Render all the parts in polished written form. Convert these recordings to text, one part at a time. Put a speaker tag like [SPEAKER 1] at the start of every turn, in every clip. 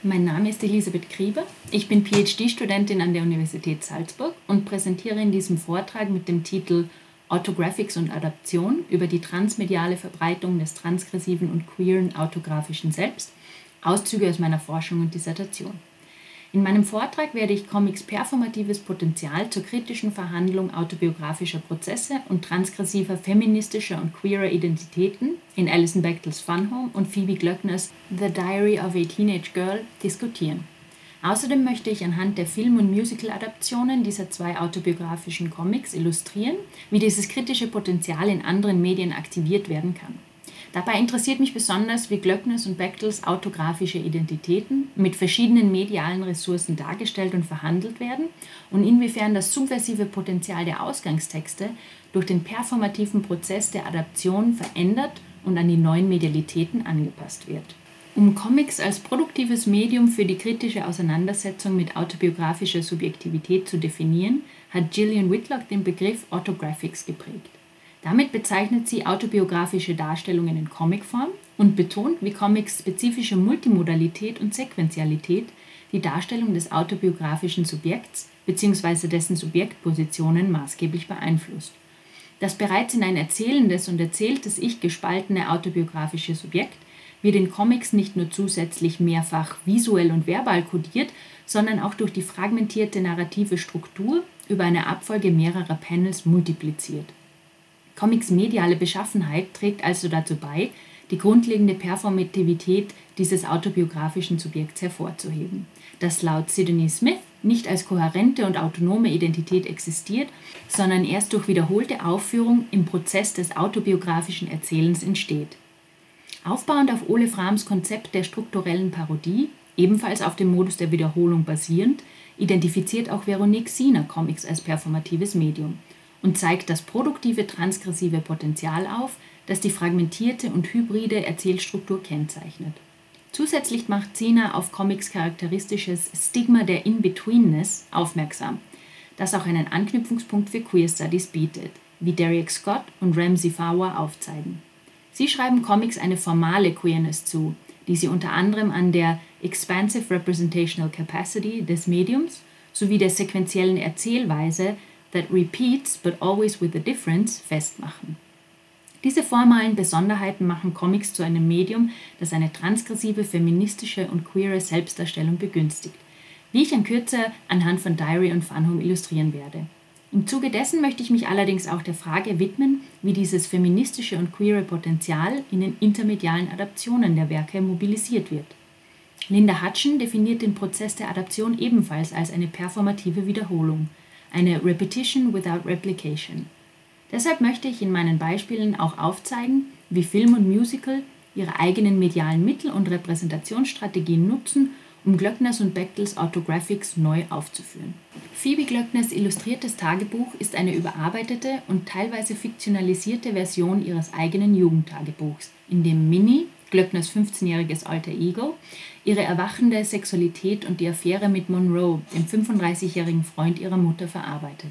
[SPEAKER 1] Mein Name ist Elisabeth Grieber. Ich bin PhD-Studentin an der Universität Salzburg und präsentiere in diesem Vortrag mit dem Titel Autographics und Adaption über die transmediale Verbreitung des transgressiven und queeren autographischen Selbst Auszüge aus meiner Forschung und Dissertation. In meinem Vortrag werde ich Comics performatives Potenzial zur kritischen Verhandlung autobiografischer Prozesse und transgressiver feministischer und queerer Identitäten in Alison Bechtels Fun Home und Phoebe Gloeckners The Diary of a Teenage Girl diskutieren. Außerdem möchte ich anhand der Film- und Musical-Adaptionen dieser zwei autobiografischen Comics illustrieren, wie dieses kritische Potenzial in anderen Medien aktiviert werden kann. Dabei interessiert mich besonders, wie Gloeckners und Bechtels autographische Identitäten mit verschiedenen medialen Ressourcen dargestellt und verhandelt werden und inwiefern das subversive Potenzial der Ausgangstexte durch den performativen Prozess der Adaption verändert und an die neuen Medialitäten angepasst wird. Um Comics als produktives Medium für die kritische Auseinandersetzung mit autobiografischer Subjektivität zu definieren, hat Gillian Whitlock den Begriff Autographics geprägt. Damit bezeichnet sie autobiografische Darstellungen in Comicform und betont, wie Comics spezifische Multimodalität und Sequentialität die Darstellung des autobiografischen Subjekts bzw. dessen Subjektpositionen maßgeblich beeinflusst. Das bereits in ein erzählendes und erzähltes Ich gespaltene autobiografische Subjekt wird in Comics nicht nur zusätzlich mehrfach visuell und verbal kodiert, sondern auch durch die fragmentierte narrative Struktur über eine Abfolge mehrerer Panels multipliziert. Comics mediale Beschaffenheit trägt also dazu bei, die grundlegende Performativität dieses autobiografischen Subjekts hervorzuheben, das laut Sydney Smith nicht als kohärente und autonome Identität existiert, sondern erst durch wiederholte Aufführung im Prozess des autobiografischen Erzählens entsteht. Aufbauend auf Ole Frahms Konzept der strukturellen Parodie, ebenfalls auf dem Modus der Wiederholung basierend, identifiziert auch Veronique Siener Comics als performatives Medium und zeigt das produktive transgressive Potenzial auf, das die fragmentierte und hybride Erzählstruktur kennzeichnet. Zusätzlich macht Siener auf Comics charakteristisches Stigma der In-Betweenness aufmerksam, das auch einen Anknüpfungspunkt für Queer Studies bietet, wie Derek Scott und Ramsey Farwah aufzeigen. Sie schreiben Comics eine formale Queerness zu, die sie unter anderem an der Expansive Representational Capacity des Mediums sowie der sequentiellen Erzählweise that repeats but always with a difference festmachen. Diese formalen Besonderheiten machen Comics zu einem Medium, das eine transgressive, feministische und queere Selbstdarstellung begünstigt, wie ich in Kürze anhand von Diary und Fun Home illustrieren werde. Im Zuge dessen möchte ich mich allerdings auch der Frage widmen, wie dieses feministische und queere Potenzial in den intermedialen Adaptionen der Werke mobilisiert wird. Linda Hutcheon definiert den Prozess der Adaption ebenfalls als eine performative Wiederholung, eine Repetition without Replication. Deshalb möchte ich in meinen Beispielen auch aufzeigen, wie Film und Musical ihre eigenen medialen Mittel und Repräsentationsstrategien nutzen, um Gloeckners und Bechtels Autographics neu aufzuführen. Phoebe Gloeckners illustriertes Tagebuch ist eine überarbeitete und teilweise fiktionalisierte Version ihres eigenen Jugendtagebuchs, in dem Minnie, Gloeckners 15-jähriges Alter Ego, ihre erwachende Sexualität und die Affäre mit Monroe, dem 35-jährigen Freund ihrer Mutter, verarbeitet.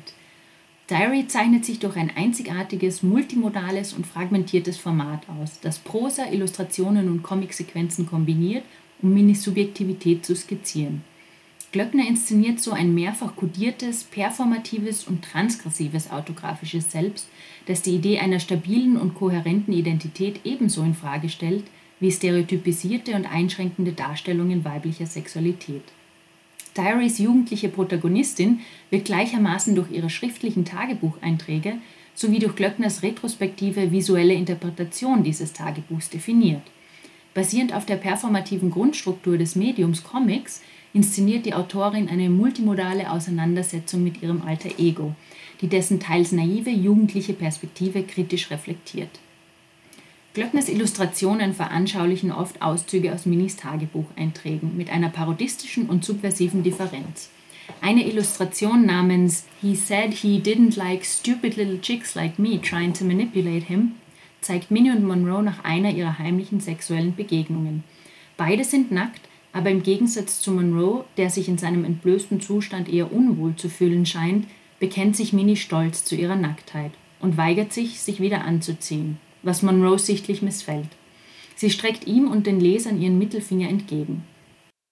[SPEAKER 1] Diary zeichnet sich durch ein einzigartiges, multimodales und fragmentiertes Format aus, das Prosa, Illustrationen und Comicsequenzen kombiniert, um Minnies Subjektivität zu skizzieren. Gloeckner inszeniert so ein mehrfach kodiertes, performatives und transgressives autographisches Selbst, das die Idee einer stabilen und kohärenten Identität ebenso in Frage stellt, wie stereotypisierte und einschränkende Darstellungen weiblicher Sexualität. Diarys jugendliche Protagonistin wird gleichermaßen durch ihre schriftlichen Tagebucheinträge sowie durch Gloeckners retrospektive visuelle Interpretation dieses Tagebuchs definiert. Basierend auf der performativen Grundstruktur des Mediums Comics inszeniert die Autorin eine multimodale Auseinandersetzung mit ihrem Alter Ego, die dessen teils naive jugendliche Perspektive kritisch reflektiert. Gloeckners Illustrationen veranschaulichen oft Auszüge aus Minnies Tagebucheinträgen mit einer parodistischen und subversiven Differenz. Eine Illustration namens He said he didn't like stupid little chicks like me trying to manipulate him zeigt Minnie und Monroe nach einer ihrer heimlichen sexuellen Begegnungen. Beide sind nackt, aber im Gegensatz zu Monroe, der sich in seinem entblößten Zustand eher unwohl zu fühlen scheint, bekennt sich Minnie stolz zu ihrer Nacktheit und weigert sich, sich wieder anzuziehen, was Monroe sichtlich missfällt. Sie streckt ihm und den Lesern ihren Mittelfinger entgegen.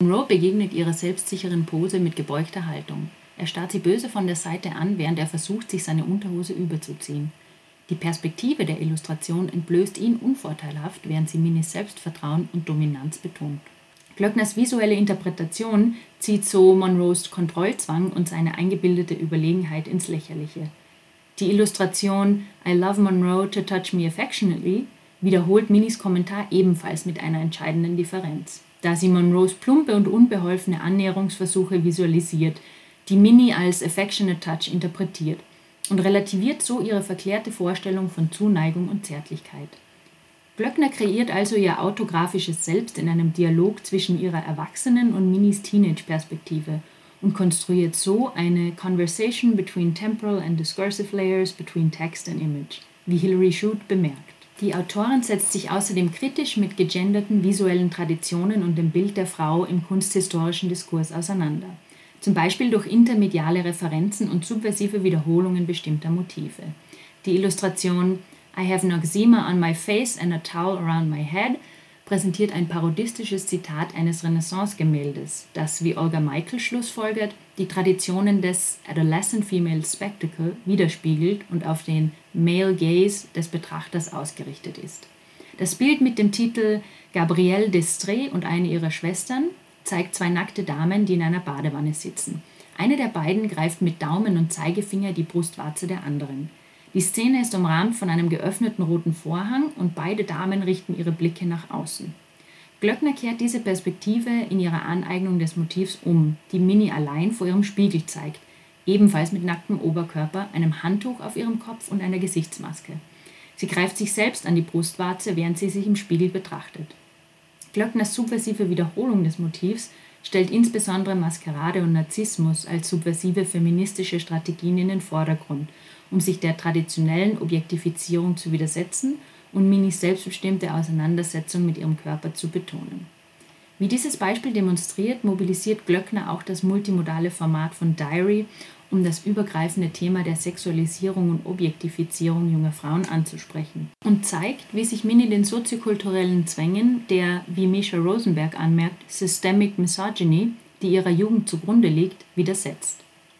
[SPEAKER 1] Monroe begegnet ihrer selbstsicheren Pose mit gebeugter Haltung. Er starrt sie böse von der Seite an, während er versucht, sich seine Unterhose überzuziehen. Die Perspektive der Illustration entblößt ihn unvorteilhaft, während sie Minis Selbstvertrauen und Dominanz betont. Glöckners visuelle Interpretation zieht so Monroes Kontrollzwang und seine eingebildete Überlegenheit ins Lächerliche. Die Illustration I love Monroe to touch me affectionately wiederholt Minis Kommentar ebenfalls mit einer entscheidenden Differenz, da sie Monroes plumpe und unbeholfene Annäherungsversuche visualisiert, die Minnie als affectionate touch interpretiert und relativiert so ihre verklärte Vorstellung von Zuneigung und Zärtlichkeit. Glöckner kreiert also ihr autografisches Selbst in einem Dialog zwischen ihrer Erwachsenen- und Minnies Teenage-Perspektive und konstruiert so eine Conversation between temporal and discursive layers between text and image, wie Hilary Shute bemerkt. Die Autorin setzt sich außerdem kritisch mit gegenderten visuellen Traditionen und dem Bild der Frau im kunsthistorischen Diskurs auseinander, zum Beispiel durch intermediale Referenzen und subversive Wiederholungen bestimmter Motive. Die Illustration I have noxema on my face and a towel around my head präsentiert ein parodistisches Zitat eines Renaissance-Gemäldes, das, wie Olga Michael schlussfolgert, die Traditionen des Adolescent Female Spectacle widerspiegelt und auf den Male Gaze des Betrachters ausgerichtet ist. Das Bild mit dem Titel Gabrielle d'Estrée und eine ihrer Schwestern zeigt zwei nackte Damen, die in einer Badewanne sitzen. Eine der beiden greift mit Daumen und Zeigefinger die Brustwarze der anderen. Die Szene ist umrahmt von einem geöffneten roten Vorhang und beide Damen richten ihre Blicke nach außen. Glöckner kehrt diese Perspektive in ihrer Aneignung des Motivs um, die Minnie allein vor ihrem Spiegel zeigt, ebenfalls mit nacktem Oberkörper, einem Handtuch auf ihrem Kopf und einer Gesichtsmaske. Sie greift sich selbst an die Brustwarze, während sie sich im Spiegel betrachtet. Glöckners subversive Wiederholung des Motivs stellt insbesondere Maskerade und Narzissmus als subversive feministische Strategien in den Vordergrund, um sich der traditionellen Objektifizierung zu widersetzen und Minnies selbstbestimmte Auseinandersetzung mit ihrem Körper zu betonen. Wie dieses Beispiel demonstriert, mobilisiert Glöckner auch das multimodale Format von Diary, um das übergreifende Thema der Sexualisierung und Objektifizierung junger Frauen anzusprechen und zeigt, wie sich Minnie den soziokulturellen Zwängen der, wie Misha Rosenberg anmerkt, Systemic Misogyny, die ihrer Jugend zugrunde liegt, widersetzt.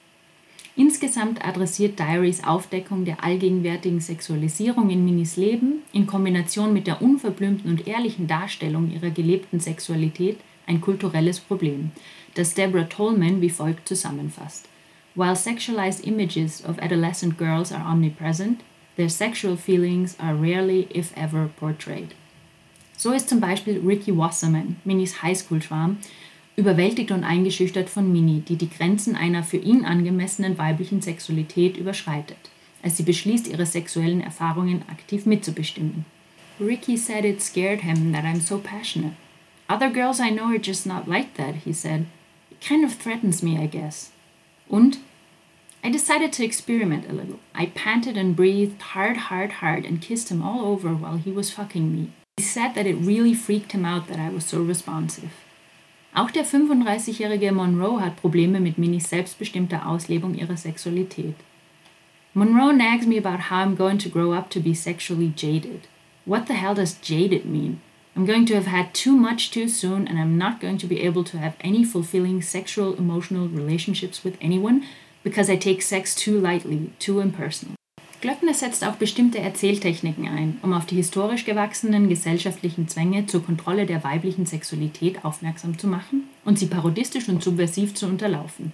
[SPEAKER 1] Insgesamt adressiert Diarys Aufdeckung der allgegenwärtigen Sexualisierung in Minnies Leben in Kombination mit der unverblümten und ehrlichen Darstellung ihrer gelebten Sexualität ein kulturelles Problem, das Deborah Tolman wie folgt zusammenfasst. While sexualized images of adolescent girls are omnipresent, their sexual feelings are rarely, if ever, portrayed. So ist zum Beispiel Ricky Wasserman, Minnies Highschool-Schwarm, überwältigt und eingeschüchtert von Minnie, die die Grenzen einer für ihn angemessenen weiblichen Sexualität überschreitet, als sie beschließt, ihre sexuellen Erfahrungen aktiv mitzubestimmen. Ricky said it scared him that I'm so passionate. Other girls I know are just not like that, he said. It kind of threatens me, I guess. Und I decided to experiment a little. I panted and breathed hard and kissed him all over while he was fucking me. He said that it really freaked him out that I was so responsive. Auch der 35-jährige Monroe hat Probleme mit Minnies selbstbestimmter Auslebung ihrer Sexualität. Monroe nags me about how I'm going to grow up to be sexually jaded. What the hell does jaded mean? I'm going to have had too much too soon and I'm not going to be able to have any fulfilling sexual emotional relationships with anyone because I take sex too lightly, too impersonal. Glöckner setzt auch bestimmte Erzähltechniken ein, um auf die historisch gewachsenen gesellschaftlichen Zwänge zur Kontrolle der weiblichen Sexualität aufmerksam zu machen und sie parodistisch und subversiv zu unterlaufen.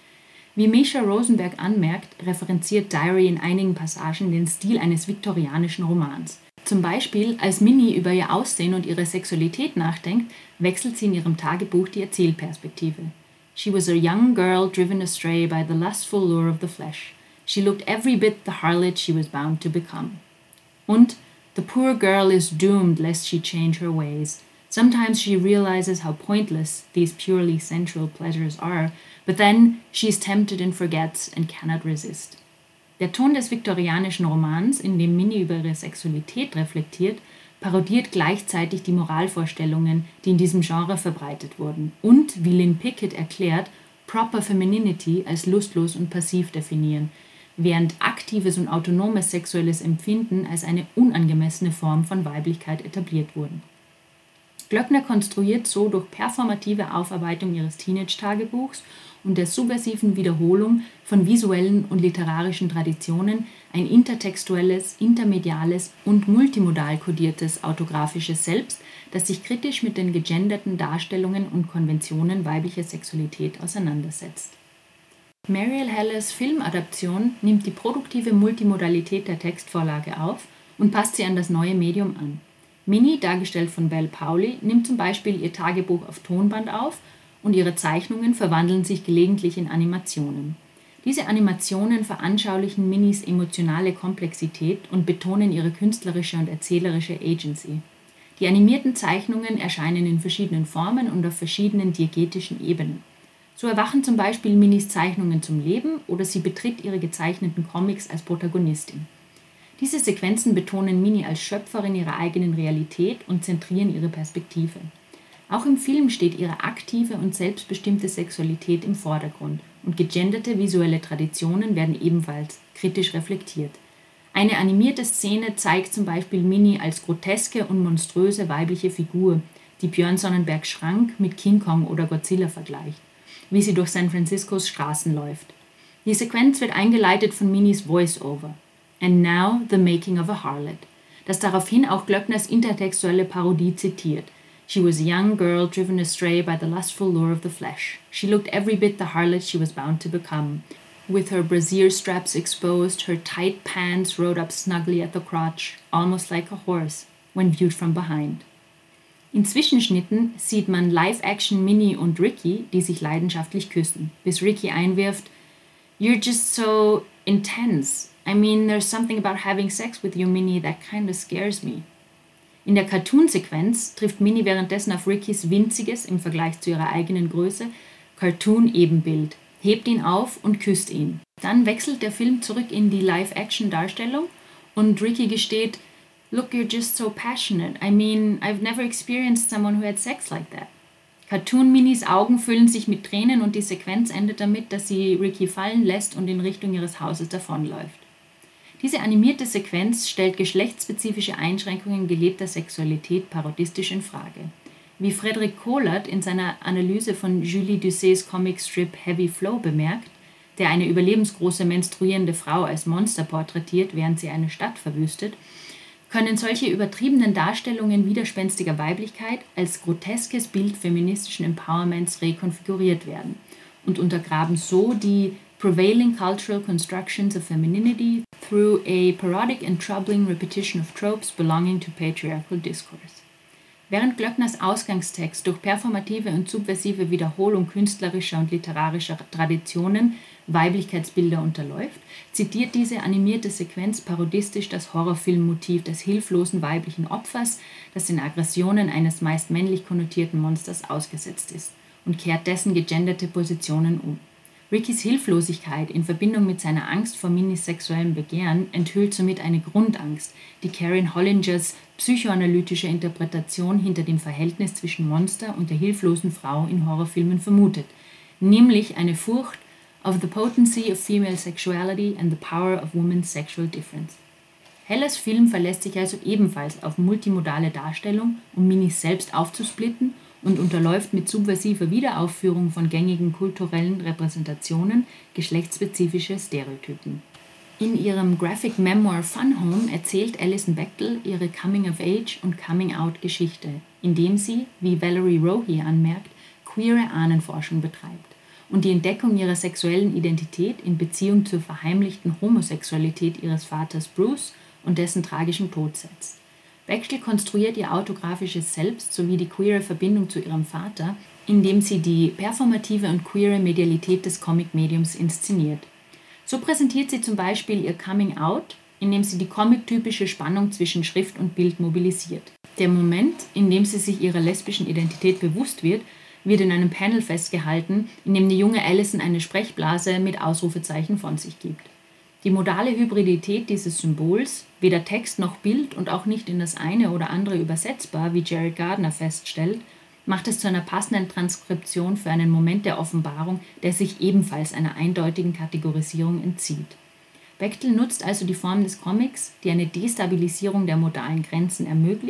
[SPEAKER 1] Wie Misha Rosenberg anmerkt, referenziert Diary in einigen Passagen den Stil eines viktorianischen Romans. Zum Beispiel, als Minnie über ihr Aussehen und ihre Sexualität nachdenkt, wechselt sie in ihrem Tagebuch die Erzählperspektive. She was a young girl driven astray by the lustful lure of the flesh. She looked every bit the harlot she was bound to become. Und the poor girl is doomed lest she change her ways. Sometimes she realizes how pointless these purely sensual pleasures are, but then she is tempted and forgets and cannot resist. Der Ton des viktorianischen Romans, in dem Minnie über ihre Sexualität reflektiert, parodiert gleichzeitig die Moralvorstellungen, die in diesem Genre verbreitet wurden und, wie Lynn Pickett erklärt, Proper Femininity als lustlos und passiv definieren, während aktives und autonomes sexuelles Empfinden als eine unangemessene Form von Weiblichkeit etabliert wurden. Glöckner konstruiert so durch performative Aufarbeitung ihres Teenage-Tagebuchs und der subversiven Wiederholung von visuellen und literarischen Traditionen ein intertextuelles, intermediales und multimodal kodiertes autografisches Selbst, das sich kritisch mit den gegenderten Darstellungen und Konventionen weiblicher Sexualität auseinandersetzt. Marielle Hellers Filmadaption nimmt die produktive Multimodalität der Textvorlage auf und passt sie an das neue Medium an. Minnie, dargestellt von Bel Powley, nimmt zum Beispiel ihr Tagebuch auf Tonband auf und ihre Zeichnungen verwandeln sich gelegentlich in Animationen. Diese Animationen veranschaulichen Minnies emotionale Komplexität und betonen ihre künstlerische und erzählerische Agency. Die animierten Zeichnungen erscheinen in verschiedenen Formen und auf verschiedenen diegetischen Ebenen. So erwachen zum Beispiel Minnies Zeichnungen zum Leben oder sie betritt ihre gezeichneten Comics als Protagonistin. Diese Sequenzen betonen Minnie als Schöpferin ihrer eigenen Realität und zentrieren ihre Perspektive. Auch im Film steht ihre aktive und selbstbestimmte Sexualität im Vordergrund und gegenderte visuelle Traditionen werden ebenfalls kritisch reflektiert. Eine animierte Szene zeigt zum Beispiel Minnie als groteske und monströse weibliche Figur, die Björn Sonnenbergs Schrank mit King Kong oder Godzilla vergleicht, wie sie durch San Franciscos Straßen läuft. Die Sequenz wird eingeleitet von Minnies Voice-Over. And now the making of a harlot, das daraufhin auch Glöckners intertextuelle Parodie zitiert. She was a young girl driven astray by the lustful lure of the flesh. She looked every bit the harlot she was bound to become. With her brassiere straps exposed, her tight pants rolled up snugly at the crotch, almost like a horse, when viewed from behind. In Zwischenschnitten sieht man Live-Action Minnie und Ricky, die sich leidenschaftlich küssen, bis Ricky einwirft, "You're just so intense. I mean, there's something about having sex with you, Minnie, that kinda scares me." In der Cartoon-Sequenz trifft Minnie währenddessen auf Rickys winziges, im Vergleich zu ihrer eigenen Größe, Cartoon-Ebenbild, hebt ihn auf und küsst ihn. Dann wechselt der Film zurück in die Live-Action-Darstellung und Ricky gesteht, "Look, you're just so passionate. I mean, I've never experienced someone who had sex like that." Cartoon-Minnies Augen füllen sich mit Tränen und die Sequenz endet damit, dass sie Ricky fallen lässt und in Richtung ihres Hauses davonläuft. Diese animierte Sequenz stellt geschlechtsspezifische Einschränkungen gelebter Sexualität parodistisch in Frage. Wie Frederick Kohlert in seiner Analyse von Julie Doucets Comicstrip Heavy Flow bemerkt, der eine überlebensgroße menstruierende Frau als Monster porträtiert, während sie eine Stadt verwüstet, können solche übertriebenen Darstellungen widerspenstiger Weiblichkeit als groteskes Bild feministischen Empowerments rekonfiguriert werden und untergraben so die prevailing cultural constructions of femininity through a parodic and troubling repetition of tropes belonging to patriarchal discourse. Während Glöckners Ausgangstext durch performative und subversive Wiederholung künstlerischer und literarischer Traditionen Weiblichkeitsbilder unterläuft, zitiert diese animierte Sequenz parodistisch das Horrorfilmmotiv des hilflosen weiblichen Opfers, das den Aggressionen eines meist männlich konnotierten Monsters ausgesetzt ist, und kehrt dessen gegenderte Positionen um. Rickys Hilflosigkeit in Verbindung mit seiner Angst vor Minnies sexuellem Begehren enthüllt somit eine Grundangst, die Karen Hollingers psychoanalytische Interpretation hinter dem Verhältnis zwischen Monster und der hilflosen Frau in Horrorfilmen vermutet, nämlich eine Furcht of the potency of female sexuality and the power of women's sexual difference. Hellers Film verlässt sich also ebenfalls auf multimodale Darstellung, um Minnies selbst aufzusplitten und unterläuft mit subversiver Wiederaufführung von gängigen kulturellen Repräsentationen geschlechtsspezifische Stereotypen. In ihrem Graphic Memoir Fun Home erzählt Alison Bechdel ihre Coming-of-Age- und Coming-out-Geschichte, indem sie, wie Valerie Rohe anmerkt, queere Ahnenforschung betreibt und die Entdeckung ihrer sexuellen Identität in Beziehung zur verheimlichten Homosexualität ihres Vaters Bruce und dessen tragischem Tod setzt. Bechdel konstruiert ihr autografisches Selbst sowie die queere Verbindung zu ihrem Vater, indem sie die performative und queere Medialität des Comic-Mediums inszeniert. So präsentiert sie zum Beispiel ihr Coming Out, indem sie die comic-typische Spannung zwischen Schrift und Bild mobilisiert. Der Moment, in dem sie sich ihrer lesbischen Identität bewusst wird in einem Panel festgehalten, in dem die junge Alison eine Sprechblase mit Ausrufezeichen von sich gibt. Die modale Hybridität dieses Symbols, weder Text noch Bild und auch nicht in das eine oder andere übersetzbar, wie Jared Gardner feststellt, macht es zu einer passenden Transkription für einen Moment der Offenbarung, der sich ebenfalls einer eindeutigen Kategorisierung entzieht. Bechdel nutzt also die Form des Comics, die eine Destabilisierung der modalen Grenzen ermöglicht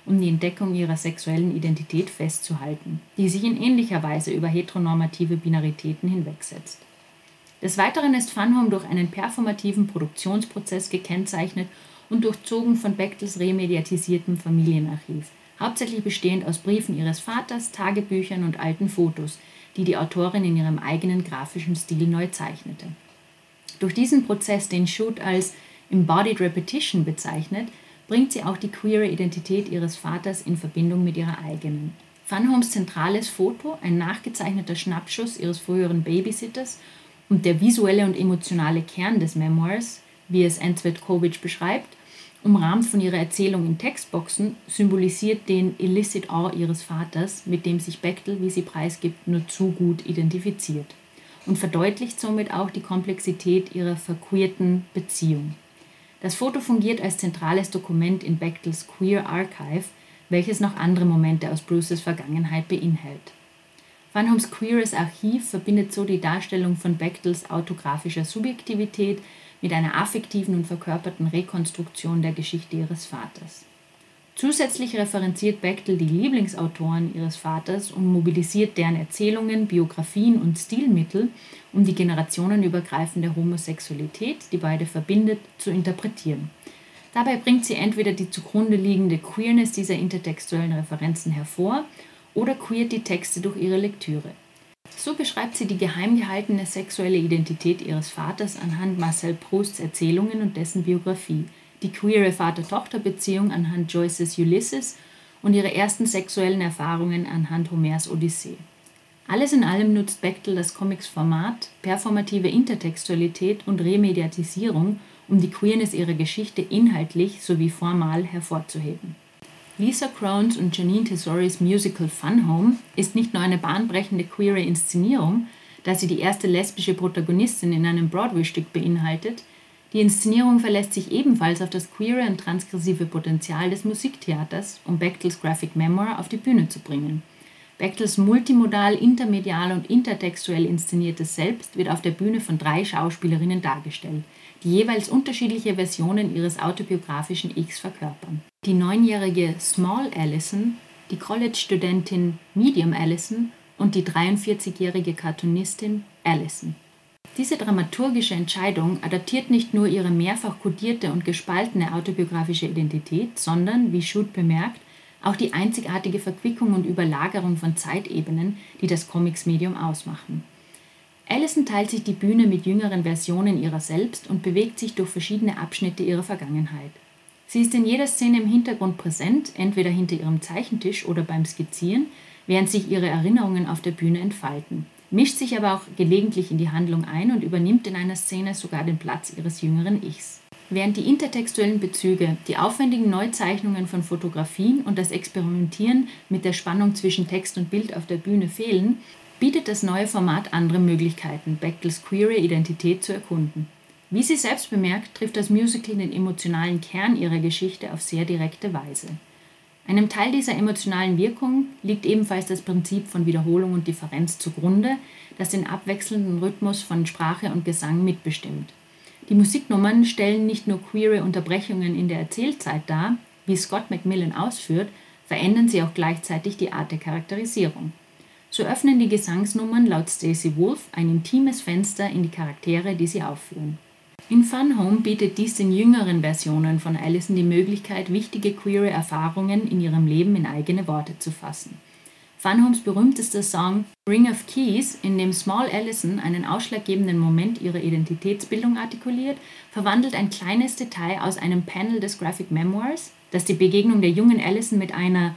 [SPEAKER 1] um die Entdeckung ihrer sexuellen Identität festzuhalten, die sich in ähnlicher Weise über heteronormative Binaritäten hinwegsetzt. Des Weiteren ist Fun Home durch einen performativen Produktionsprozess gekennzeichnet und durchzogen von Bechtels remediatisiertem Familienarchiv, hauptsächlich bestehend aus Briefen ihres Vaters, Tagebüchern und alten Fotos, die die Autorin in ihrem eigenen grafischen Stil neu zeichnete. Durch diesen Prozess, den Shute als Embodied Repetition bezeichnet, bringt sie auch die queere Identität ihres Vaters in Verbindung mit ihrer eigenen. Fun Homes zentrales Foto, ein nachgezeichneter Schnappschuss ihres früheren Babysitters und der visuelle und emotionale Kern des Memoirs, wie es Anne Cwetkovic beschreibt, umrahmt von ihrer Erzählung in Textboxen, symbolisiert den illicit awe ihres Vaters, mit dem sich Bechtel, wie sie preisgibt, nur zu gut identifiziert und verdeutlicht somit auch die Komplexität ihrer verqueerten Beziehung. Das Foto fungiert als zentrales Dokument in Bechtels Queer Archive, welches noch andere Momente aus Bruces Vergangenheit beinhaltet. Fun Homes queeres Archiv verbindet so die Darstellung von Bechtels autographischer Subjektivität mit einer affektiven und verkörperten Rekonstruktion der Geschichte ihres Vaters. Zusätzlich referenziert Bechtel die Lieblingsautoren ihres Vaters und mobilisiert deren Erzählungen, Biografien und Stilmittel, um die generationenübergreifende Homosexualität, die beide verbindet, zu interpretieren. Dabei bringt sie entweder die zugrunde liegende Queerness dieser intertextuellen Referenzen hervor oder queert die Texte durch ihre Lektüre. So beschreibt sie die geheim gehaltene sexuelle Identität ihres Vaters anhand Marcel Prousts Erzählungen und dessen Biografie, die queere Vater-Tochter-Beziehung anhand Joyces Ulysses und ihre ersten sexuellen Erfahrungen anhand Homers Odyssee. Alles in allem nutzt Bechtel das Comics-Format, performative Intertextualität und Remediatisierung, um die Queerness ihrer Geschichte inhaltlich sowie formal hervorzuheben. Lisa Crones und Janine Tesoris Musical Fun Home ist nicht nur eine bahnbrechende queere Inszenierung, da sie die erste lesbische Protagonistin in einem Broadway-Stück beinhaltet. Die Inszenierung verlässt sich ebenfalls auf das queere und transgressive Potenzial des Musiktheaters, um Bechtels Graphic Memoir auf die Bühne zu bringen. Bechtels multimodal, intermedial und intertextuell inszeniertes Selbst wird auf der Bühne von 3 Schauspielerinnen dargestellt, die jeweils unterschiedliche Versionen ihres autobiografischen Ichs verkörpern. Die 9-jährige Small Allison, die College-Studentin Medium Allison und die 43-jährige Cartoonistin Allison. Diese dramaturgische Entscheidung adaptiert nicht nur ihre mehrfach kodierte und gespaltene autobiografische Identität, sondern, wie Shute bemerkt, auch die einzigartige Verquickung und Überlagerung von Zeitebenen, die das Comics-Medium ausmachen. Allison teilt sich die Bühne mit jüngeren Versionen ihrer selbst und bewegt sich durch verschiedene Abschnitte ihrer Vergangenheit. Sie ist in jeder Szene im Hintergrund präsent, entweder hinter ihrem Zeichentisch oder beim Skizzieren, während sich ihre Erinnerungen auf der Bühne entfalten, mischt sich aber auch gelegentlich in die Handlung ein und übernimmt in einer Szene sogar den Platz ihres jüngeren Ichs. Während die intertextuellen Bezüge, die aufwendigen Neuzeichnungen von Fotografien und das Experimentieren mit der Spannung zwischen Text und Bild auf der Bühne fehlen, bietet das neue Format andere Möglichkeiten, Bechtels queere Identität zu erkunden. Wie sie selbst bemerkt, trifft das Musical den emotionalen Kern ihrer Geschichte auf sehr direkte Weise. Einem Teil dieser emotionalen Wirkung liegt ebenfalls das Prinzip von Wiederholung und Differenz zugrunde, das den abwechselnden Rhythmus von Sprache und Gesang mitbestimmt. Die Musiknummern stellen nicht nur queere Unterbrechungen in der Erzählzeit dar, wie Scott Macmillan ausführt, verändern sie auch gleichzeitig die Art der Charakterisierung. So öffnen die Gesangsnummern laut Stacey Wolf ein intimes Fenster in die Charaktere, die sie aufführen. In Fun Home bietet dies den jüngeren Versionen von Allison die Möglichkeit, wichtige queere Erfahrungen in ihrem Leben in eigene Worte zu fassen. Fun Homes berühmtester Song Ring of Keys, in dem Small Allison einen ausschlaggebenden Moment ihrer Identitätsbildung artikuliert, verwandelt ein kleines Detail aus einem Panel des Graphic Memoirs, das die Begegnung der jungen Allison mit einer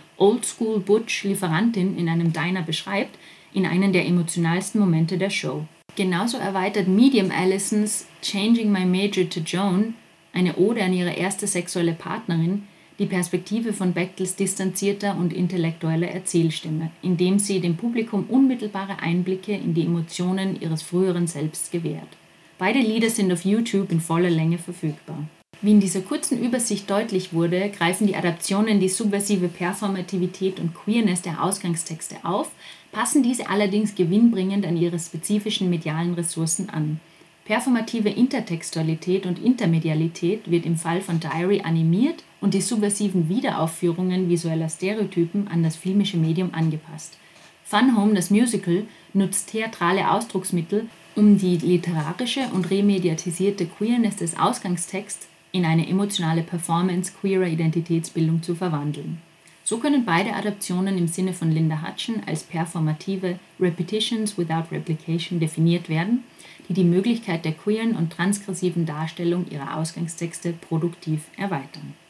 [SPEAKER 1] Oldschool-Butch-Lieferantin in einem Diner beschreibt, in einen der emotionalsten Momente der Show. Genauso erweitert Medium Allisons Changing My Major to Joan, eine Ode an ihre erste sexuelle Partnerin, die Perspektive von Bechtels distanzierter und intellektueller Erzählstimme, indem sie dem Publikum unmittelbare Einblicke in die Emotionen ihres früheren Selbst gewährt. Beide Lieder sind auf YouTube in voller Länge verfügbar. Wie in dieser kurzen Übersicht deutlich wurde, greifen die Adaptionen die subversive Performativität und Queerness der Ausgangstexte auf, passen diese allerdings gewinnbringend an ihre spezifischen medialen Ressourcen an. Performative Intertextualität und Intermedialität wird im Fall von Diary animiert und die subversiven Wiederaufführungen visueller Stereotypen an das filmische Medium angepasst. Fun Home, das Musical, nutzt theatrale Ausdrucksmittel, um die literarische und remediatisierte Queerness des Ausgangstexts in eine emotionale Performance queerer Identitätsbildung zu verwandeln. So können beide Adaptionen im Sinne von Linda Hutcheon als performative Repetitions without Replication definiert werden, die die Möglichkeit der queeren und transgressiven Darstellung ihrer Ausgangstexte produktiv erweitern.